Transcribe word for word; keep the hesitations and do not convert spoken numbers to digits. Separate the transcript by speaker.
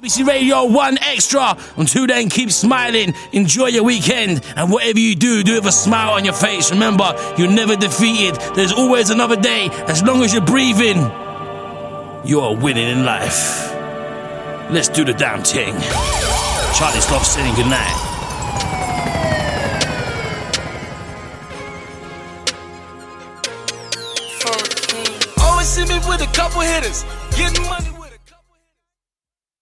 Speaker 1: B C Radio one Extra. Until then, keep smiling, enjoy your weekend, and whatever you do, do it with a smile on your face. Remember, you're never defeated. There's always another day. As long as you're breathing, you're winning in life. Let's do the damn thing. Charlie Sloth saying goodnight.
Speaker 2: Always see me with a couple hitters, getting money.